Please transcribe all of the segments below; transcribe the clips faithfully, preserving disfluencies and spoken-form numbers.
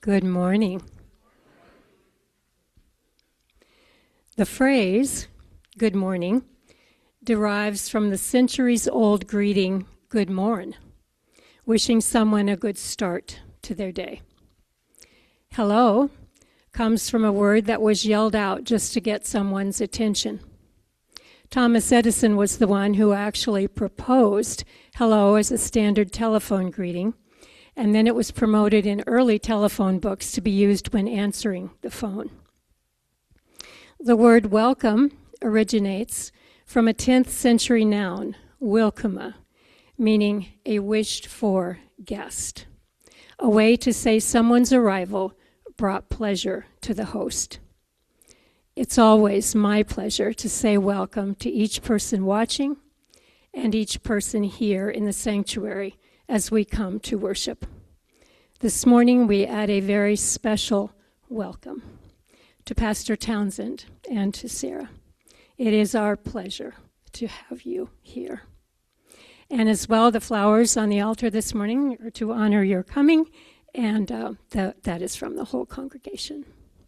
Good morning. The phrase, good morning, derives from the centuries-old greeting, good morn, wishing someone a good start to their day. Hello comes from a word that was yelled out just to get someone's attention. Thomas Edison was the one who actually proposed hello as a standard telephone greeting, and then it was promoted in early telephone books to be used when answering the phone. The word welcome originates from a tenth century noun, willkommen, meaning a wished-for guest, a way to say someone's arrival brought pleasure to the host. It's always my pleasure to say welcome to each person watching and each person here in the sanctuary as we come to worship. This morning we add a very special welcome to Pastor Townsend and to Sarah. It is our pleasure to have you here. And as well, the flowers on the altar this morning are to honor your coming, and uh, that, that is from the whole congregation.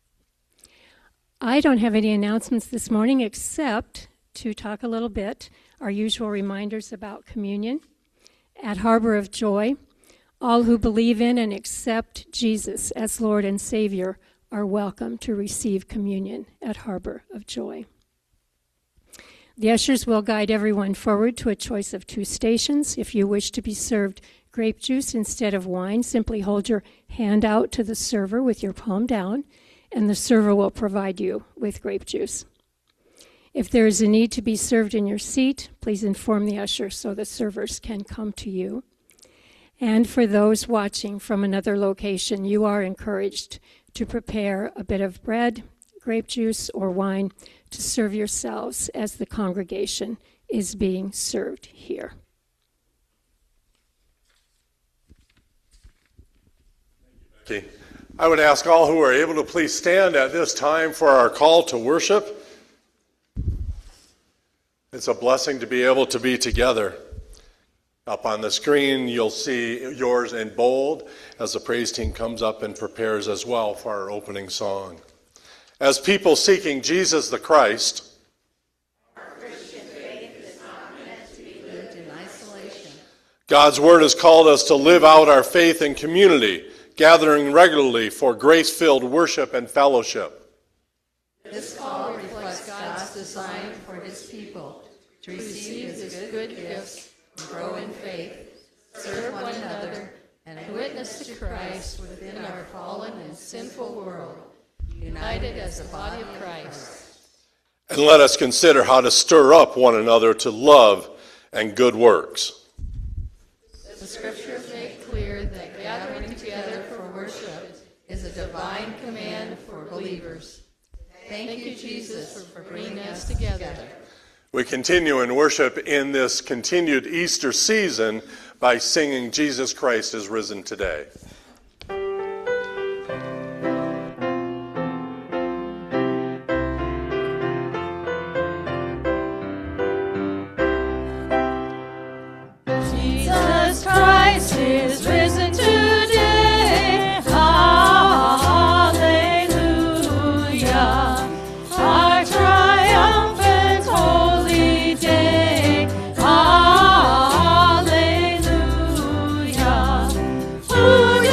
I don't have any announcements this morning except to talk a little bit, our usual reminders about communion. At Harbor of Joy, all who believe in and accept Jesus as Lord and Savior are welcome to receive communion at Harbor of Joy. The ushers will guide everyone forward to a choice of two stations. If you wish to be served grape juice instead of wine, simply hold your hand out to the server with your palm down, and the server will provide you with grape juice. If there is a need to be served in your seat, please inform the usher so the servers can come to you. And for those watching from another location, you are encouraged to prepare a bit of bread, grape juice, or wine to serve yourselves as the congregation is being served here. Okay. I would ask all who are able to please stand at this time for our call to worship. It's a blessing to be able to be together. Up on the screen, you'll see yours in bold as the praise team comes up and prepares as well for our opening song. As people seeking Jesus the Christ, our Christian faith is not meant to be lived in isolation. God's Word has called us to live out our faith in community, gathering regularly for grace-filled worship and fellowship. This call reflects God's design for His people to receive His good gifts, grow in faith, serve one another, and witness to Christ within our fallen and sinful world, united as the body of Christ. And let us consider how to stir up one another to love and good works. The scriptures make clear that gathering together for worship is a divine command for believers. Thank you, Jesus, for bringing us together. We continue in worship in this continued Easter season by singing Jesus Christ is risen today. Jesus Christ is risen today. Hallelujah. Our triumphant holy day. Hallelujah. Who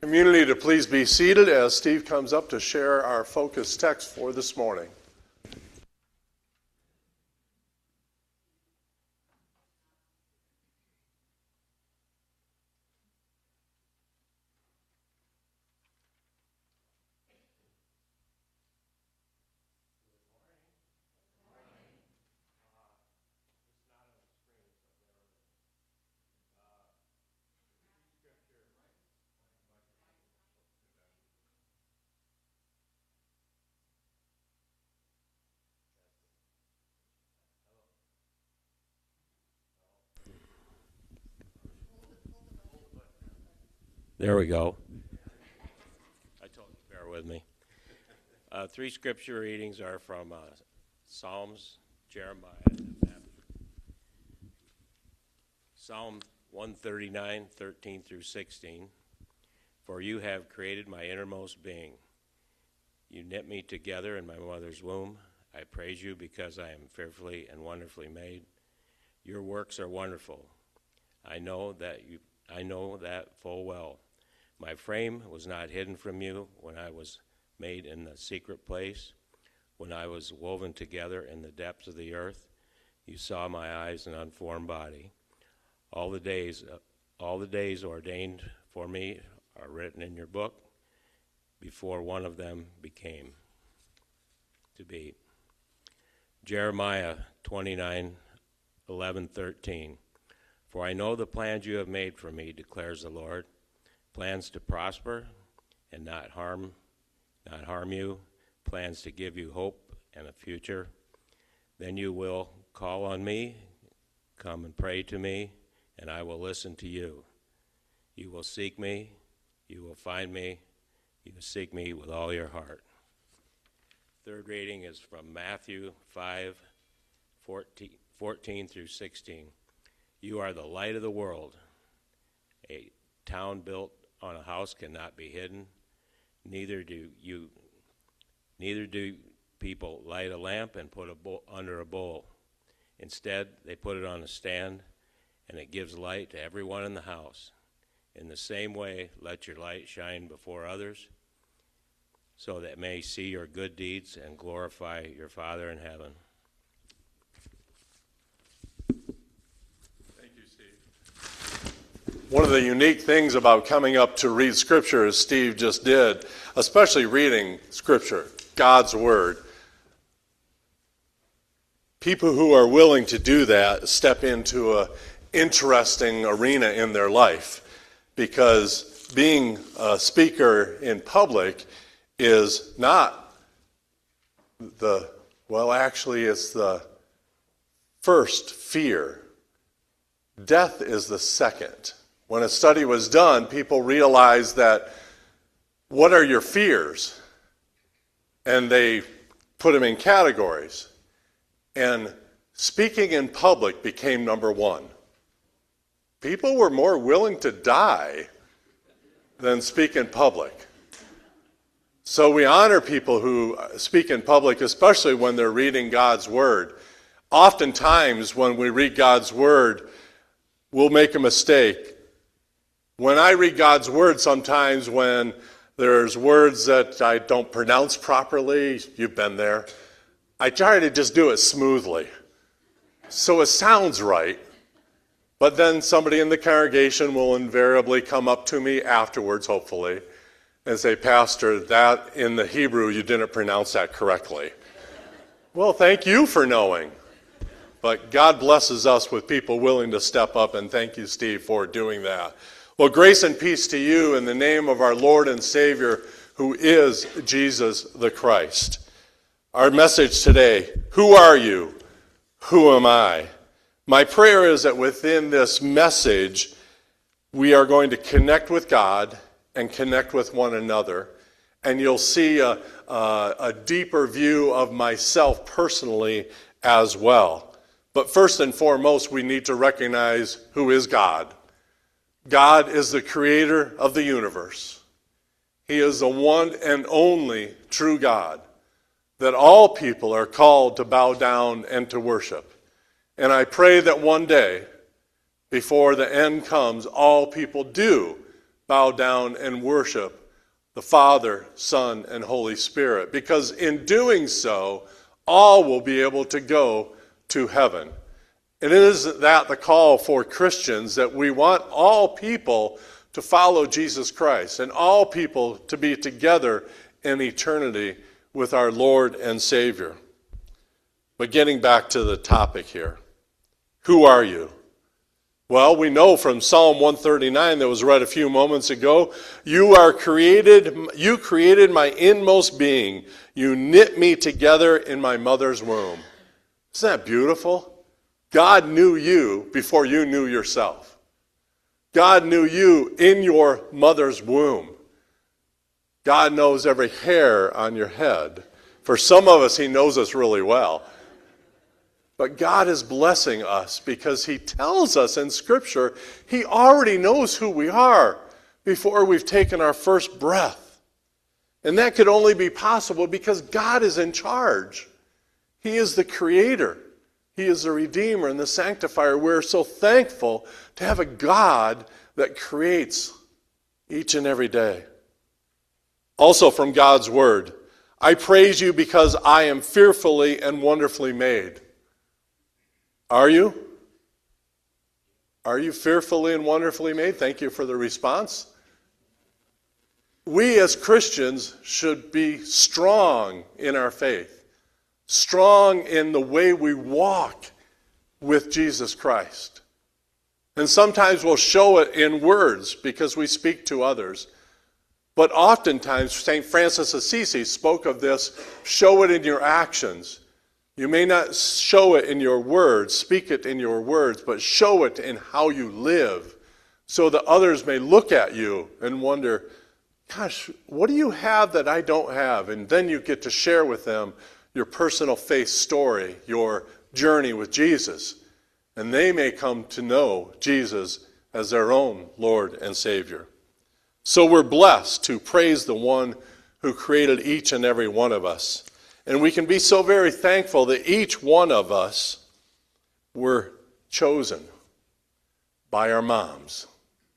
Community to please be seated as Steve comes up to share our focus text for this morning. There we go. I told you, bear with me. Uh, three scripture readings are from uh, Psalms, Jeremiah, and Matthew. Psalm one thirty-nine, thirteen through sixteen. For you have created my innermost being. You knit me together in my mother's womb. I praise you because I am fearfully and wonderfully made. Your works are wonderful. I know that you. I know that full well. My frame was not hidden from you when I was made in the secret place, when I was woven together in the depths of the earth. You saw my eyes and unformed body. All the days, uh, all the days ordained for me are written in your book, before one of them became to be. Jeremiah twenty-nine, eleven, thirteen. For I know the plans you have made for me, declares the Lord, plans to prosper and not harm, not harm you, plans to give you hope and a future. Then you will call on me, come and pray to me, and I will listen to you. You will seek me, you will find me, you will seek me with all your heart. Third reading is from Matthew five, fourteen, fourteen through sixteen. You are the light of the world. A town built on a house cannot be hidden. Neither do you, neither do people light a lamp and put it under a bowl. Instead, they put it on a stand, and it gives light to everyone in the house. In the same way, let your light shine before others, so that may see your good deeds and glorify your Father in heaven. One of the unique things about coming up to read Scripture, as Steve just did, especially reading Scripture, God's Word, people who are willing to do that step into an interesting arena in their life, because being a speaker in public is not the, well, actually it's the first fear. Death is the second. When a study was done, people realized that, what are your fears? And they put them in categories. And speaking in public became number one. People were more willing to die than speak in public. So we honor people who speak in public, especially when they're reading God's Word. Oftentimes, when we read God's Word, we'll make a mistake. When I read God's Word, sometimes when there's words that I don't pronounce properly, you've been there, I try to just do it smoothly. So it sounds right, but then somebody in the congregation will invariably come up to me afterwards, hopefully, and say, Pastor, that in the Hebrew, you didn't pronounce that correctly. Well, thank you for knowing. But God blesses us with people willing to step up, and thank you, Steve, for doing that. Well, grace and peace to you in the name of our Lord and Savior, who is Jesus the Christ. Our message today, who are you? Who am I? My prayer is that within this message, we are going to connect with God and connect with one another, and you'll see a, a, a deeper view of myself personally as well. But first and foremost, we need to recognize who is God. God is the creator of the universe. He is the one and only true God that all people are called to bow down and to worship. And I pray that one day, before the end comes, all people do bow down and worship the Father, Son, and Holy Spirit, because in doing so, all will be able to go to heaven. And isn't that the call for Christians, that we want all people to follow Jesus Christ and all people to be together in eternity with our Lord and Savior? But getting back to the topic here, who are you? Well, we know from Psalm one thirty-nine that was read a few moments ago, you are created, you created my inmost being. You knit me together in my mother's womb. Isn't that beautiful? God knew you before you knew yourself. God knew you in your mother's womb. God knows every hair on your head. For some of us, he knows us really well. But God is blessing us because he tells us in Scripture he already knows who we are before we've taken our first breath. And that could only be possible because God is in charge. He is the creator. He is the redeemer and the sanctifier. We're so thankful to have a God that creates each and every day. Also from God's word, I praise you because I am fearfully and wonderfully made. Are you? Are you fearfully and wonderfully made? Thank you for the response. We as Christians should be strong in our faith, strong in the way we walk with Jesus Christ. And sometimes we'll show it in words because we speak to others. But oftentimes, Saint Francis Assisi spoke of this, show it in your actions. You may not show it in your words, speak it in your words, but show it in how you live so that others may look at you and wonder, gosh, what do you have that I don't have? And then you get to share with them your personal faith story, your journey with Jesus. And they may come to know Jesus as their own Lord and Savior. So we're blessed to praise the one who created each and every one of us. And we can be so very thankful that each one of us were chosen by our moms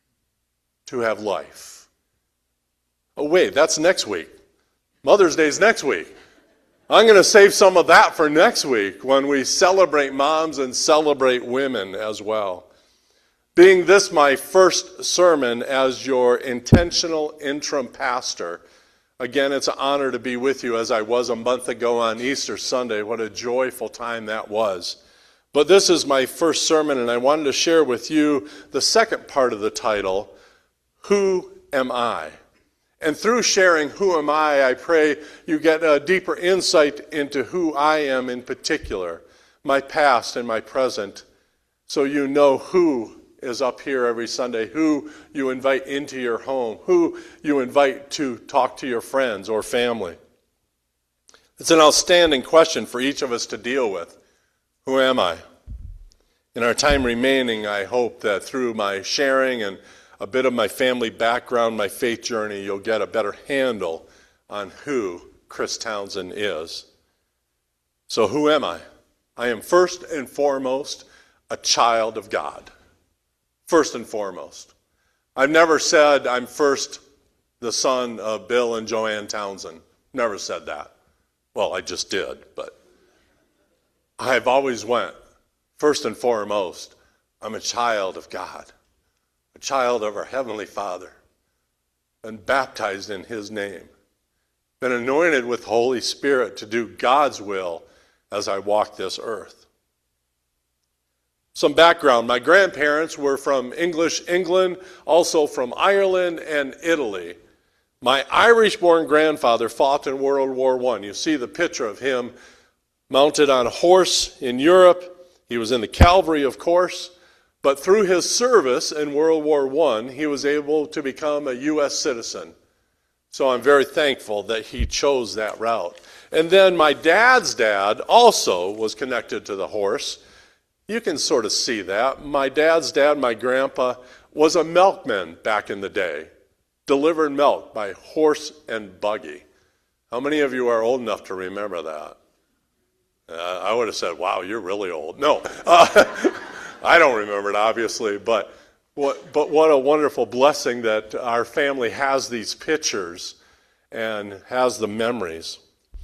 to have life. Oh, wait, that's next week. Mother's Day is next week. I'm going to save some of that for next week when we celebrate moms and celebrate women as well. Being this my first sermon as your intentional interim pastor, again, it's an honor to be with you as I was a month ago on Easter Sunday. What a joyful time that was. But this is my first sermon, and I wanted to share with you the second part of the title, Who Am I? And through sharing Who Am I, I pray you get a deeper insight into who I am in particular, my past and my present, so you know who is up here every Sunday, who you invite into your home, who you invite to talk to your friends or family. It's an outstanding question for each of us to deal with. Who am I? In our time remaining, I hope that through my sharing and a bit of my family background, my faith journey, you'll get a better handle on who Chris Townsend is. So who am I? I am first and foremost a child of God. First and foremost. I've never said I'm first the son of Bill and Joanne Townsend. Never said that. Well, I just did, but I've always went, first and foremost, I'm a child of God, a child of our Heavenly Father, and baptized in His name, been anointed with the Holy Spirit to do God's will as I walk this earth. Some background. My grandparents were from English England, also from Ireland and Italy. My Irish-born grandfather fought in World War One. You see the picture of him mounted on a horse in Europe. He was in the cavalry, of course, but through his service in World War One, he was able to become a U S citizen. So I'm very thankful that he chose that route. And then my dad's dad also was connected to the horse. You can sort of see that. My dad's dad, my grandpa, was a milkman back in the day, delivered milk by horse and buggy. How many of you are old enough to remember that? Uh, I would have said, wow, you're really old. No, uh, I don't remember it, obviously, but What, but what a wonderful blessing that our family has these pictures and has the memories.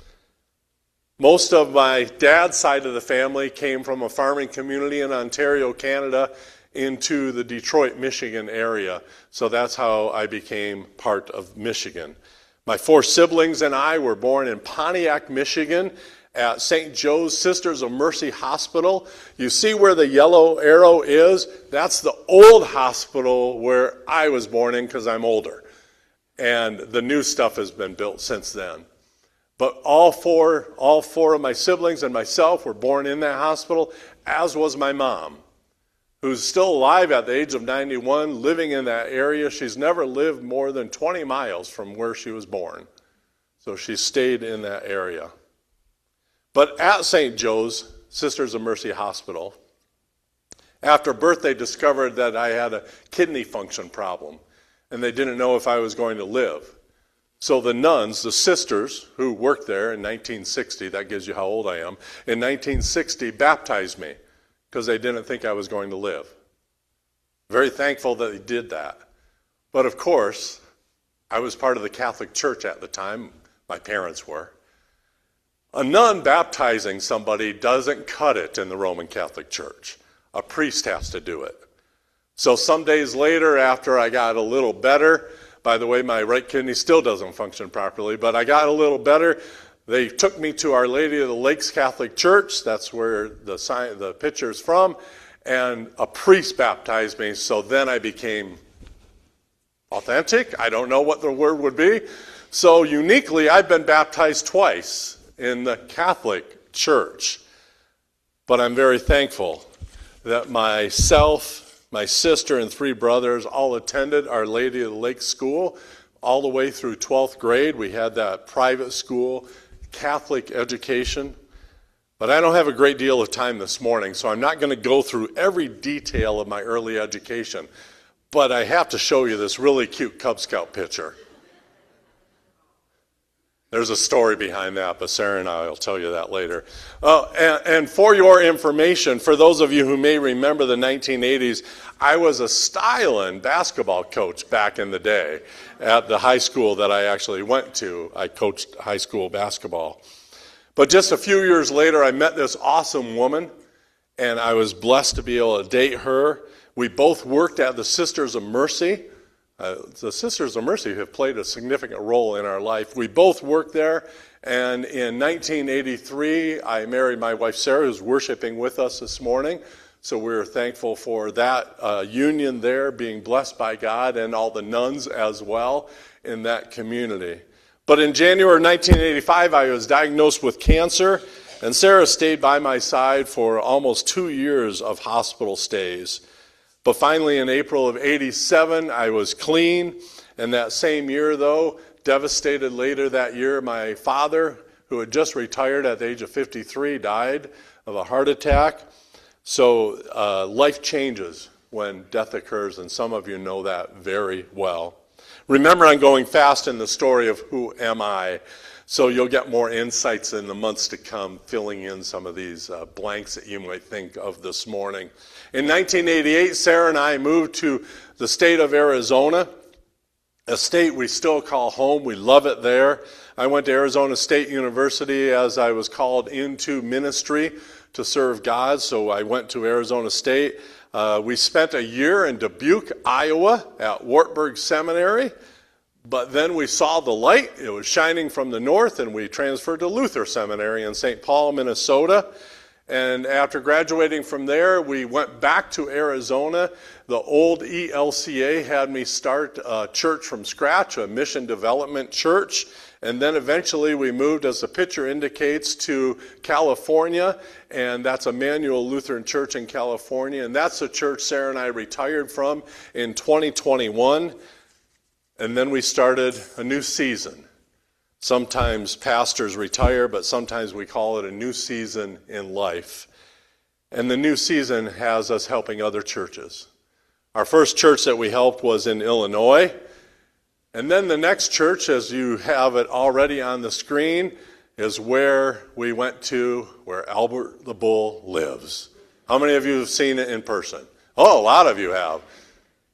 Most of my dad's side of the family came from a farming community in Ontario, Canada, into the Detroit, Michigan area. So that's how I became part of Michigan. My four siblings and I were born in Pontiac, Michigan, at Saint Joe's Sisters of Mercy Hospital. You see where the yellow arrow is? That's the old hospital where I was born in because I'm older. And the new stuff has been built since then. But all four, all four of my siblings and myself were born in that hospital, as was my mom, who's still alive at the age of ninety-one, living in that area. She's never lived more than twenty miles from where she was born. So she stayed in that area. But at Saint Joe's Sisters of Mercy Hospital, after birth they discovered that I had a kidney function problem, and they didn't know if I was going to live. So the nuns, the sisters who worked there in nineteen sixty, that gives you how old I am, in nineteen sixty baptized me because they didn't think I was going to live. Very thankful that they did that. But of course, I was part of the Catholic Church at the time. My parents were. A nun baptizing somebody doesn't cut it in the Roman Catholic Church. A priest has to do it. So some days later, after I got a little better, by the way, my right kidney still doesn't function properly, but I got a little better, they took me to Our Lady of the Lakes Catholic Church. That's where the sign, the picture's from, and a priest baptized me, so then I became authentic. I don't know what the word would be. So uniquely, I've been baptized twice in the Catholic Church. But I'm very thankful that myself, my sister, and three brothers all attended Our Lady of the Lake School all the way through twelfth grade. We had that private school, Catholic education. But I don't have a great deal of time this morning, so I'm not going to go through every detail of my early education. But I have to show you this really cute Cub Scout picture. There's a story behind that, but Sarah and I will tell you that later. Uh, and, and for your information, for those of you who may remember the nineteen eighties, I was a styling basketball coach back in the day at the high school that I actually went to. I coached high school basketball. But just a few years later, I met this awesome woman, and I was blessed to be able to date her. We both worked at the Sisters of Mercy. Uh, the Sisters of Mercy have played a significant role in our life. We both worked there, and in nineteen eighty-three, I married my wife Sarah, who's worshiping with us this morning. So we're thankful for that uh, union there, being blessed by God, and all the nuns as well in that community. But in January nineteen eighty-five, I was diagnosed with cancer, and Sarah stayed by my side for almost two years of hospital stays. But finally, in April of eighty-seven, I was clean. And that same year, though, devastated later that year, my father, who had just retired at the age of fifty-three, died of a heart attack. So uh, life changes when death occurs, and some of you know that very well. Remember, I'm going fast in the story of who am I, so you'll get more insights in the months to come, filling in some of these uh, blanks that you might think of this morning. In nineteen eighty-eight, Sarah and I moved to the state of Arizona, a state we still call home. We love it there. I went to Arizona State University as I was called into ministry to serve God, so I went to Arizona State. Uh, we spent a year in Dubuque, Iowa at Wartburg Seminary, but then we saw the light. It was shining from the north, and we transferred to Luther Seminary in Saint Paul, Minnesota. And after graduating from there, we went back to Arizona. The old E L C A had me start a church from scratch, a mission development church. And then eventually we moved, as the picture indicates, to California. And that's Emmanuel Lutheran Church in California. And that's the church Sarah and I retired from in twenty twenty-one. And then we started a new season. Sometimes pastors retire, but sometimes we call it a new season in life. And the new season has us helping other churches. Our first church that we helped was in Illinois. And then the next church, as you have it already on the screen, is where we went to, where Albert the Bull lives. How many of you have seen it in person? Oh, a lot of you have.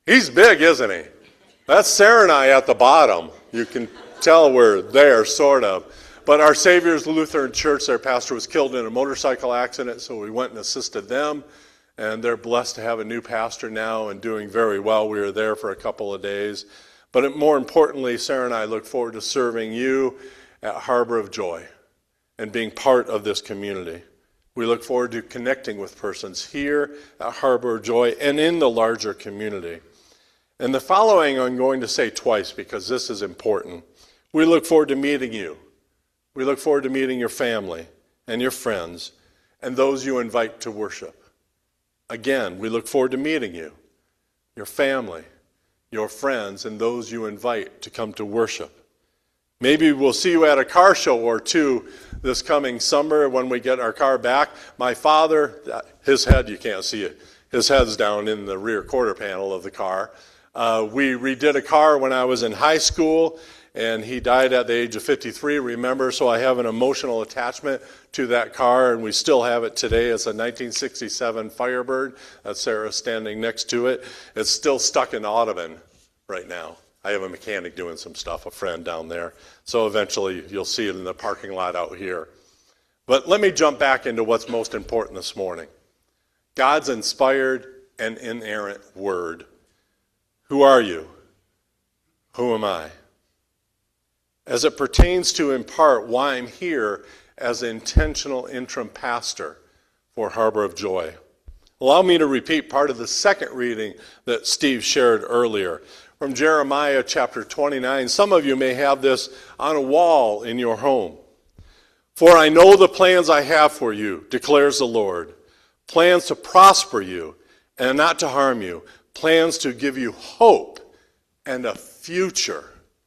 He's big, isn't he? That's Sarah and I at the bottom. You can tell we're there, sort of. But our Savior's Lutheran Church, their pastor was killed in a motorcycle accident, so we went and assisted them. And they're blessed to have a new pastor now and doing very well. We were there for a couple of days. But more importantly, Sarah and I look forward to serving you at Harbor of Joy and being part of this community. We look forward to connecting with persons here at Harbor of Joy and in the larger community. And the following I'm going to say twice because this is important. We look forward to meeting you. We look forward to meeting your family and your friends and those you invite to worship. Again, we look forward to meeting you, your family, your friends, and those you invite to come to worship. Maybe we'll see you at a car show or two this coming summer when we get our car back. My father, his head, you can't see it. His head's down in the rear quarter panel of the car. Uh, we redid a car when I was in high school, and he died at the age of fifty-three, remember, so I have an emotional attachment to that car, and we still have it today. It's a nineteen sixty-seven Firebird. That's Sarah standing next to it. It's still stuck in Audubon right now. I have a mechanic doing some stuff, a friend down there. So eventually you'll see it in the parking lot out here. But let me jump back into what's most important this morning. God's inspired and inerrant word. Who are you? Who am I? As it pertains to, in part, why I'm here as intentional interim pastor for Harbor of Joy. Allow me to repeat part of the second reading that Steve shared earlier from Jeremiah chapter twenty-nine. Some of you may have this on a wall in your home. For I know the plans I have for you, declares the Lord, plans to prosper you and not to harm you, plans to give you hope and a future.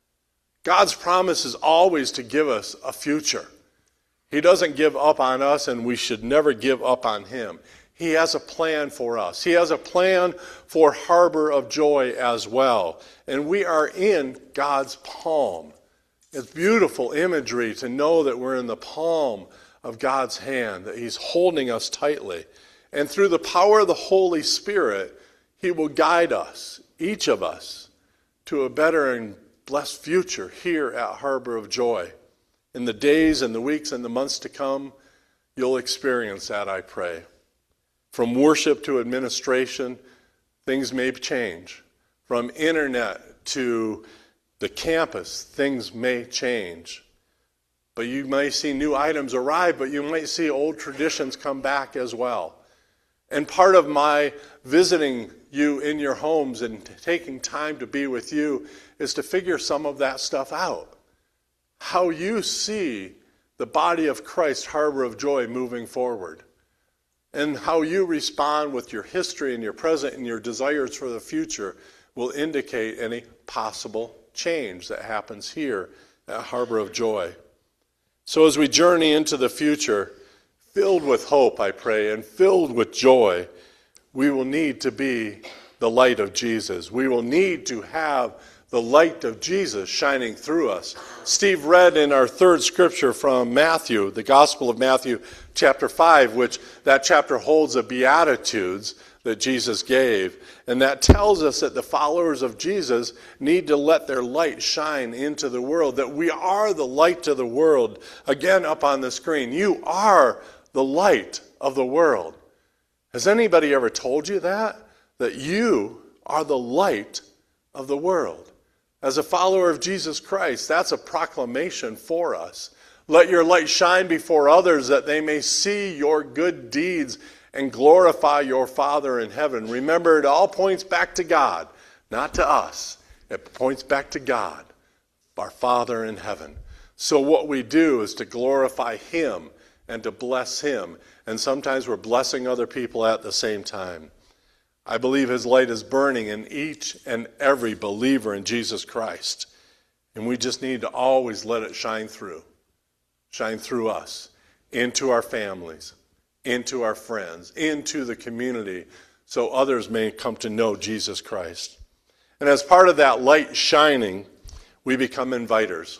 God's promise is always to give us a future. He doesn't give up on us, and we should never give up on him. He has a plan for us. He has a plan for Harbor of Joy as well. And we are in God's palm. It's beautiful imagery to know that we're in the palm of God's hand, that he's holding us tightly. And through the power of the Holy Spirit, he will guide us, each of us, to a better and blessed future here at Harbor of Joy. In the days and the weeks and the months to come, you'll experience that, I pray. From worship to administration, things may change. From internet to the campus, things may change. But you may see new items arrive, but you might see old traditions come back as well. And part of my visiting you in your homes and taking time to be with you is to figure some of that stuff out. How you see the body of Christ, Harbor of Joy, moving forward. And how you respond with your history and your present and your desires for the future will indicate any possible change that happens here at Harbor of Joy. So as we journey into the future, filled with hope, I pray, and filled with joy, we will need to be the light of Jesus. We will need to have the light of Jesus shining through us. Steve read in our third scripture from Matthew, the Gospel of Matthew, chapter five, which that chapter holds the Beatitudes that Jesus gave. And that tells us that the followers of Jesus need to let their light shine into the world, that we are the light to the world. Again, up on the screen, you are the light of the world. Has anybody ever told you that? That you are the light of the world. As a follower of Jesus Christ, that's a proclamation for us. Let your light shine before others that they may see your good deeds and glorify your Father in heaven. Remember, it all points back to God, not to us. It points back to God, our Father in heaven. So what we do is to glorify him and to bless him. And sometimes we're blessing other people at the same time. I believe his light is burning in each and every believer in Jesus Christ. And we just need to always let it shine through. Shine through us, into our families, into our friends, into the community, so others may come to know Jesus Christ. And as part of that light shining, we become inviters.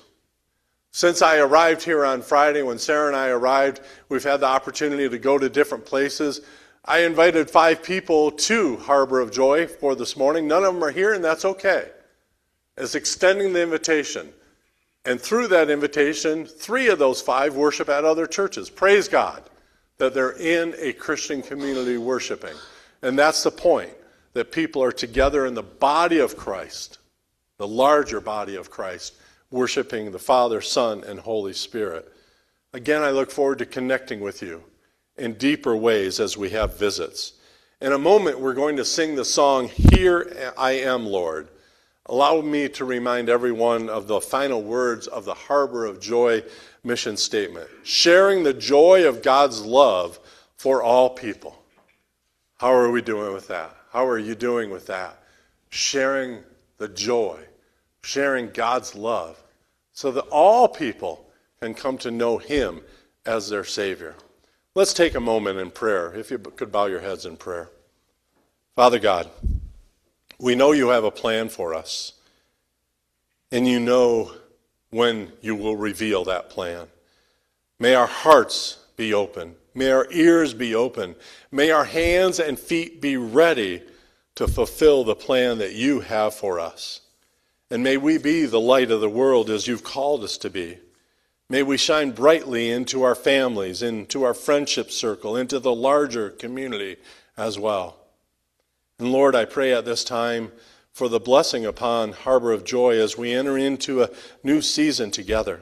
Since I arrived here on Friday, when Sarah and I arrived, we've had the opportunity to go to different places. I invited five people to Harbor of Joy for this morning. None of them are here, and that's okay. It's extending the invitation. And through that invitation, three of those five worship at other churches. Praise God that they're in a Christian community worshiping. And that's the point, that people are together in the body of Christ, the larger body of Christ, worshiping the Father, Son, and Holy Spirit. Again, I look forward to connecting with you in deeper ways as we have visits. In a moment, we're going to sing the song, Here I Am, Lord. Allow me to remind everyone of the final words of the Harbor of Joy mission statement, sharing the joy of God's love for all people. How are we doing with that? How are you doing with that? Sharing the joy, sharing God's love, so that all people can come to know Him as their Savior. Let's take a moment in prayer, if you could bow your heads in prayer. Father God, we know you have a plan for us, and you know when you will reveal that plan. May our hearts be open. May our ears be open. May our hands and feet be ready to fulfill the plan that you have for us. And may we be the light of the world as you've called us to be. May we shine brightly into our families, into our friendship circle, into the larger community as well. And Lord, I pray at this time for the blessing upon Harbor of Joy as we enter into a new season together.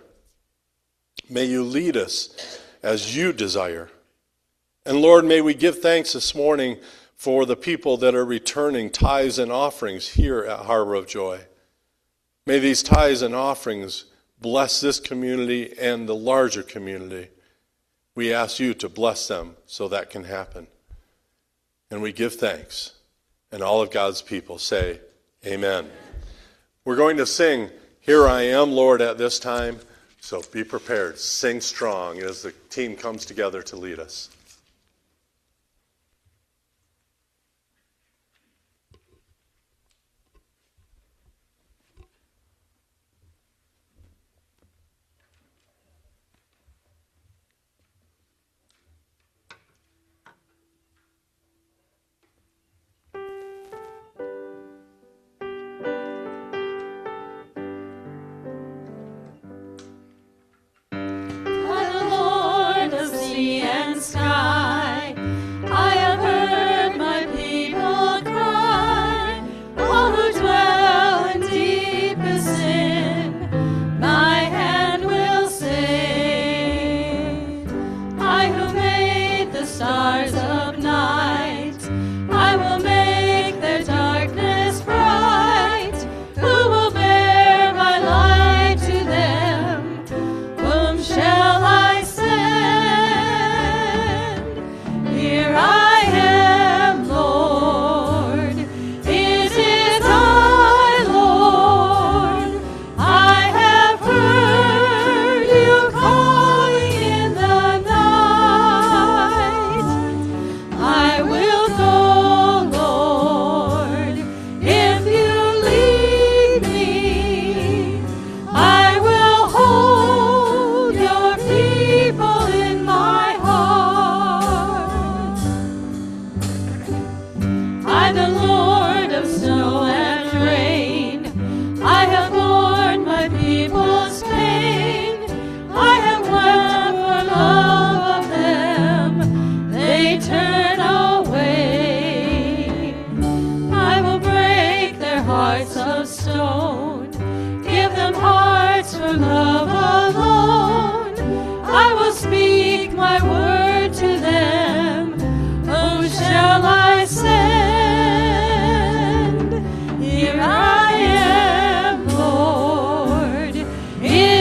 May you lead us as you desire. And Lord, may we give thanks this morning for the people that are returning tithes and offerings here at Harbor of Joy. May these tithes and offerings bless this community and the larger community. We ask you to bless them so that can happen. And we give thanks. And all of God's people say, Amen. We're going to sing, Here I Am, Lord, at this time. So be prepared. Sing strong as the team comes together to lead us. Here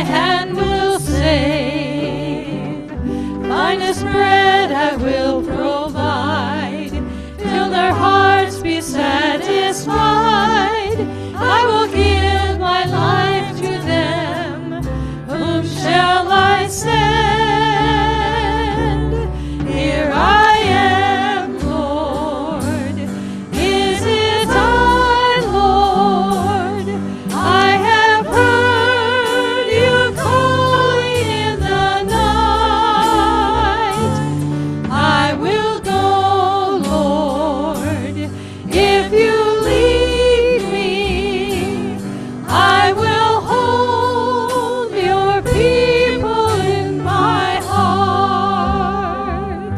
and will save. Finest bread I will provide, till their hearts be satisfied. I will give my life to them. Whom shall I send? Here I am, Lord. Is it I, Lord? I have heard you calling in the night. I will go, Lord, if you lead me. I will hold your people in my heart.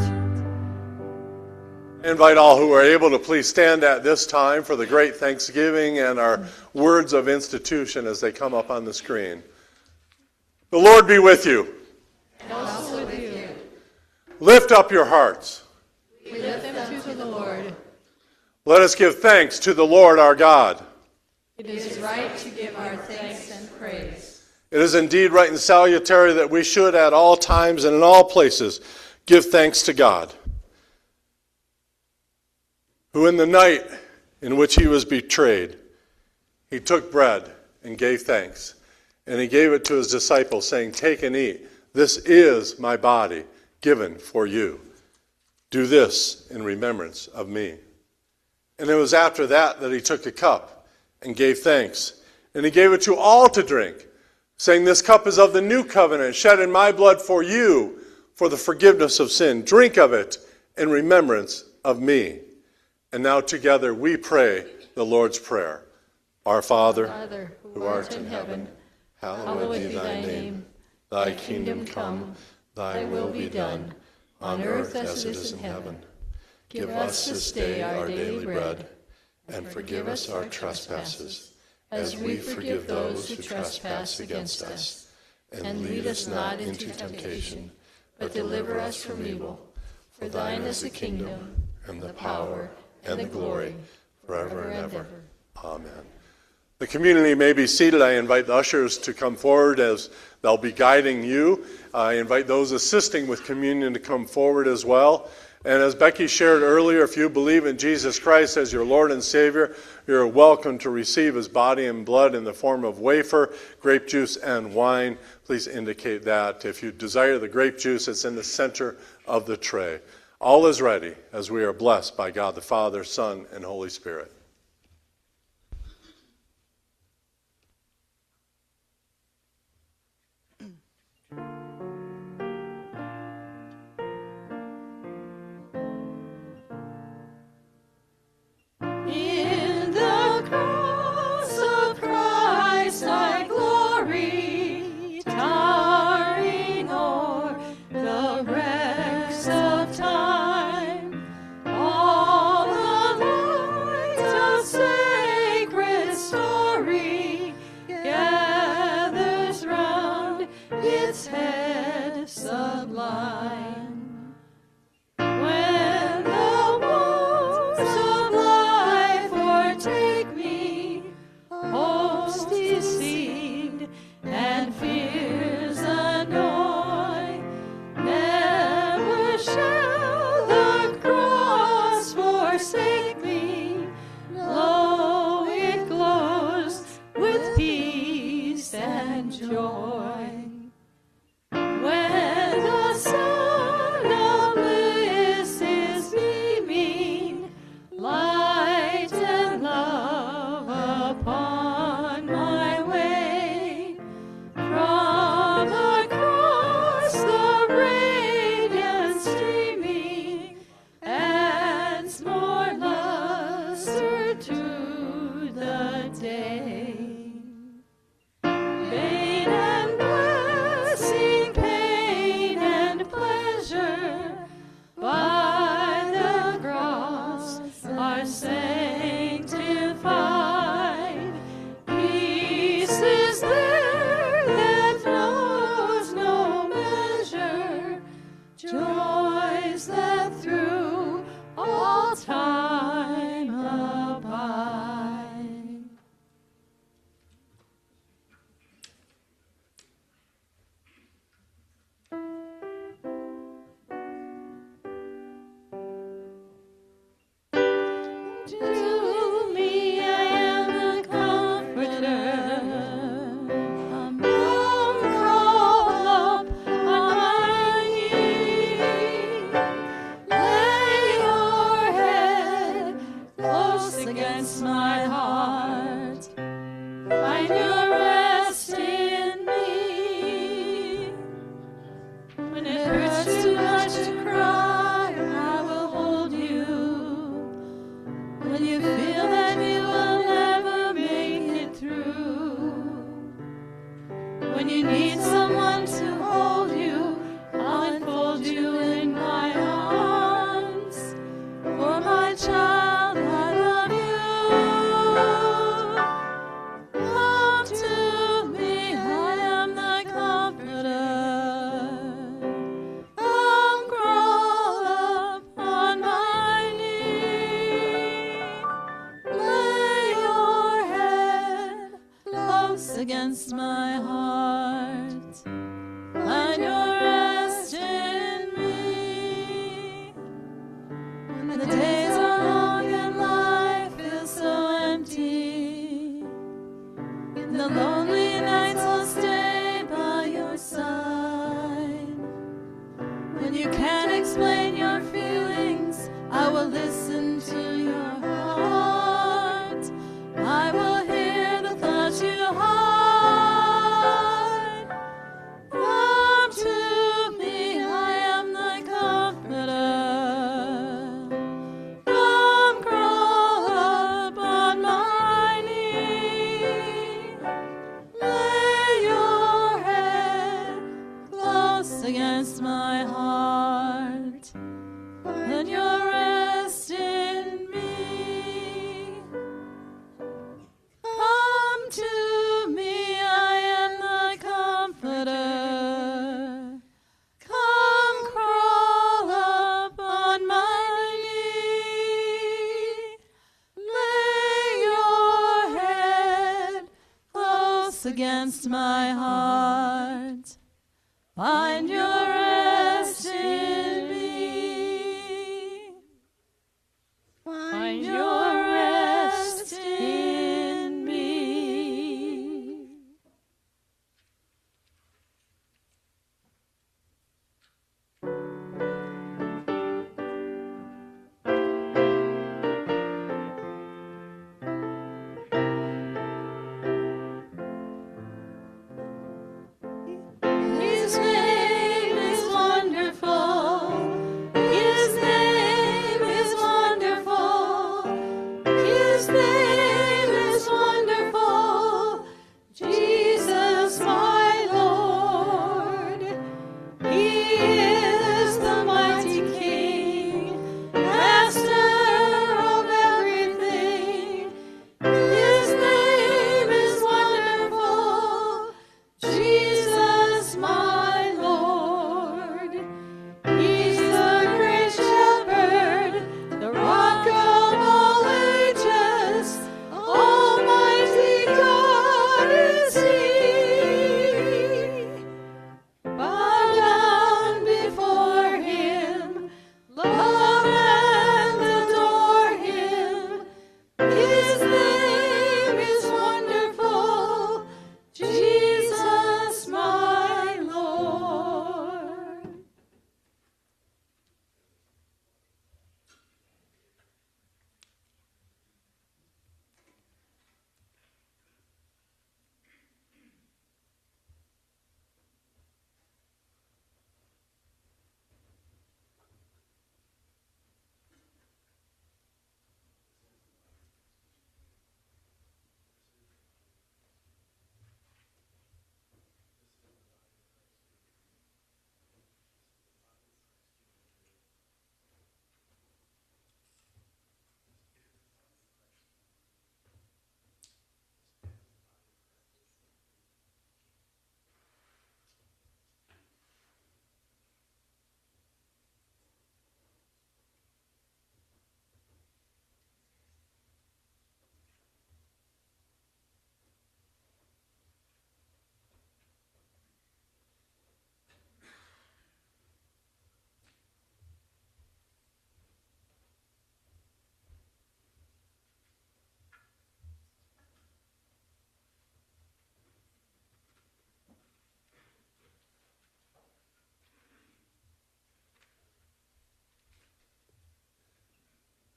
I invite all who are able to please stand at this time for the great Thanksgiving and our words of institution as they come up on the screen. The Lord be with you. And also with you. Lift up your hearts. We lift them to the Lord. Let us give thanks to the Lord our God. It is right to give our thanks and praise. It is indeed right and salutary that we should at all times and in all places give thanks to God, who in the night in which he was betrayed, he took bread and gave thanks, and he gave it to his disciples, saying, "Take and eat. This is my body given for you. Do this in remembrance of me." And it was after that that he took a cup and gave thanks, and he gave it to all to drink, saying, "This cup is of the new covenant, shed in my blood for you, for the forgiveness of sin. Drink of it in remembrance of me." And now together we pray the Lord's Prayer. Our Father, Father, who art in heaven, hallowed be thy name. Thy kingdom come, thy will be done, on earth as it is in heaven. Give us this day our daily bread, and forgive us our trespasses, as we forgive those who trespass against us. And lead us not into temptation, but deliver us from evil. For thine is the kingdom, and the power, and the glory, forever and ever. Amen. The community may be seated. I invite the ushers to come forward as they'll be guiding you. I invite those assisting with communion to come forward as well. And as Becky shared earlier, if you believe in Jesus Christ as your Lord and Savior, you're welcome to receive his body and blood in the form of wafer, grape juice, and wine. Please indicate that. If you desire the grape juice, it's in the center of the tray. All is ready as we are blessed by God the Father, Son, and Holy Spirit. In the cross of Christ I glory, towering o'er the wrecks of time. All the light of sacred story gathers round its head sublime. When the woes of life o'ertake me, hopes deceived and fears annoy, never shall the cross forsake me. Lo, it glows with peace and joy. When the sun of bliss is beaming, light and love upon my way, from across the radiance streaming, adds more luster to the day. Pain and blessing, pain and pleasure, by the cross are sanctified. Peace is there that knows no measure, joys that through all time abide. Against my heart, find your rest in me. Find your rest in me. His name is wonderful. His name is wonderful.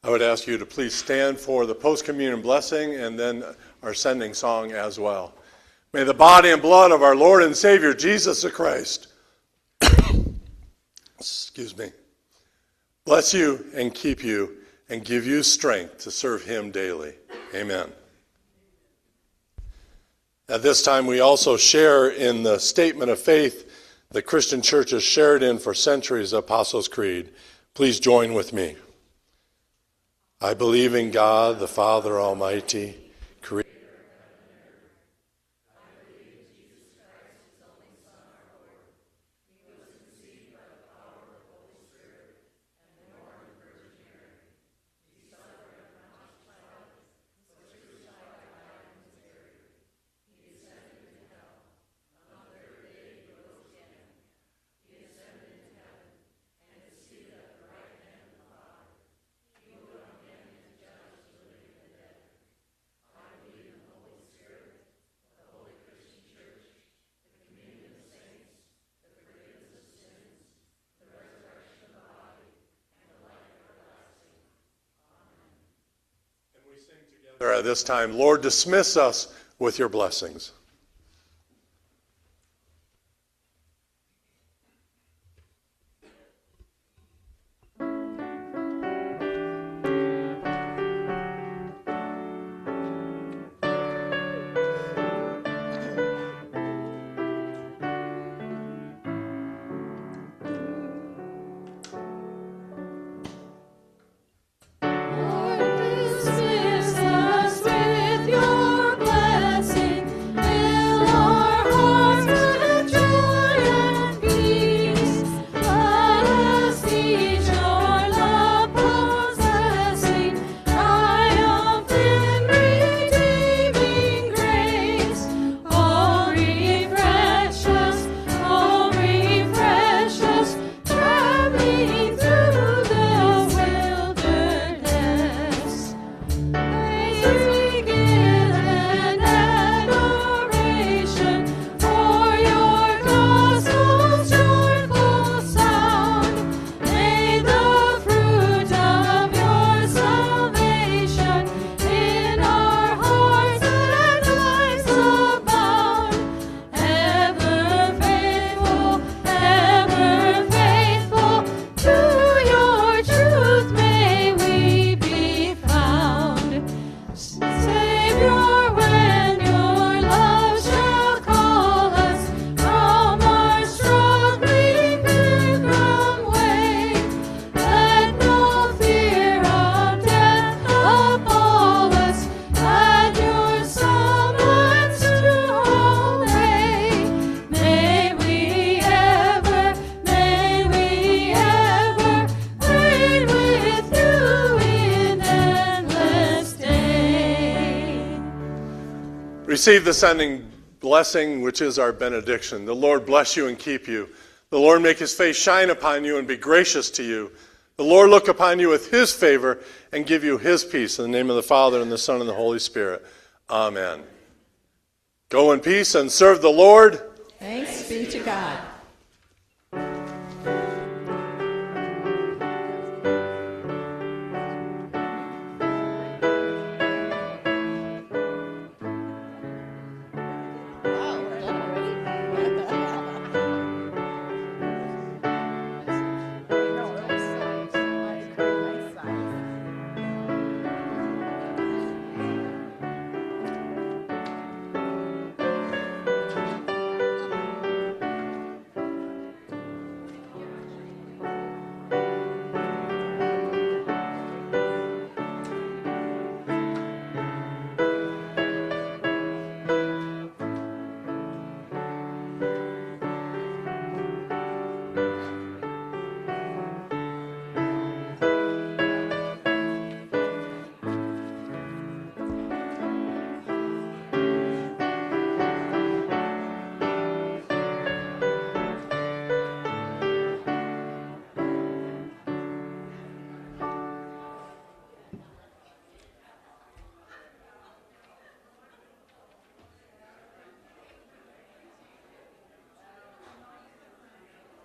I would ask you to please stand for the post-communion blessing and then our sending song as well. May the body and blood of our Lord and Savior, Jesus the Christ, excuse me, bless you and keep you and give you strength to serve him daily. Amen. At this time, we also share in the statement of faith the Christian Church has shared in for centuries, the Apostles' Creed. Please join with me. I believe in God, the Father Almighty, creator. At this time, Lord, dismiss us with your blessings. Receive the sending blessing, which is our benediction. The Lord bless you and keep you. The Lord make his face shine upon you and be gracious to you. The Lord look upon you with his favor and give you his peace. In the name of the Father, and the Son, and the Holy Spirit. Amen. Go in peace and serve the Lord. Thanks be to God.